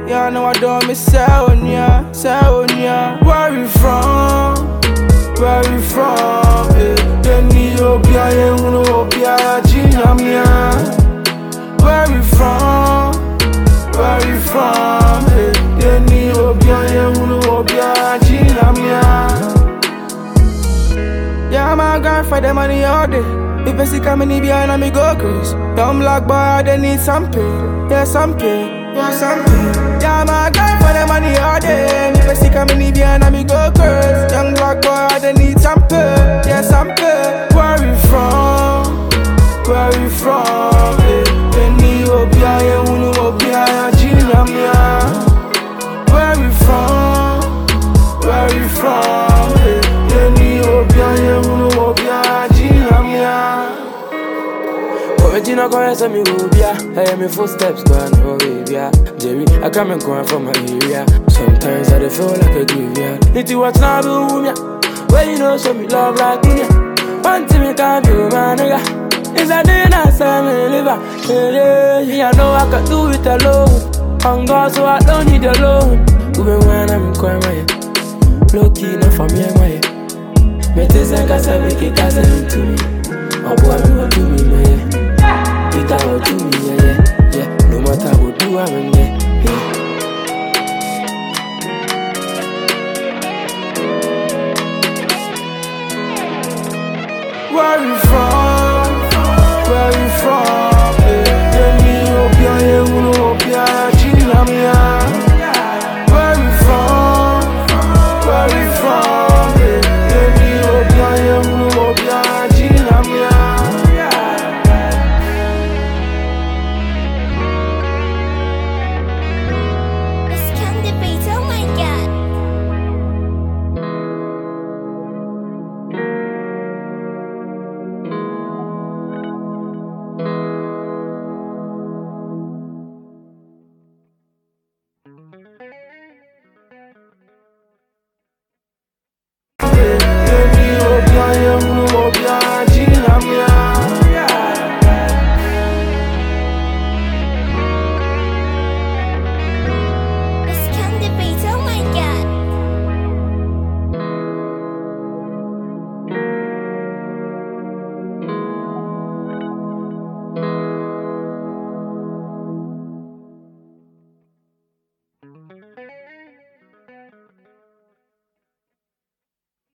Yeah, know I don't miss Sonia. Where you from? Where you from? Then you be a young, be a Jinamia. Where you from? Where you from? Then you be a young, be a Jinamia. Yeah, my God for the money all day. If I see coming behind me go crazy. Dumb black boy, they need some pay. Yeah, some pay. Yeah, my God for the money all day. If I see coming behind me go crazy. Young black boy, they need some pay. Yeah, some pay. Where you from? Where you from? Then you be a young, be a Jinamia. Where you from? Where you from? Then you be a young, be a Jinamia. Original chorus of me Rubia. I am my footsteps going over here. Jerry, I come and going from my area. Sometimes I feel like a graveyard. Need to watch now, boom, where you know, show me love like me. One thing me can't do, my nigga. It's a day that I'm in liver. I know I can do it alone. On God, so I don't need your loan. Even when I'm crying, my low key, not for me, my Metes and Casa make it cousin to me. Oh boy, me what to me, man. It all to me, yeah. No matter what do, I'm in there.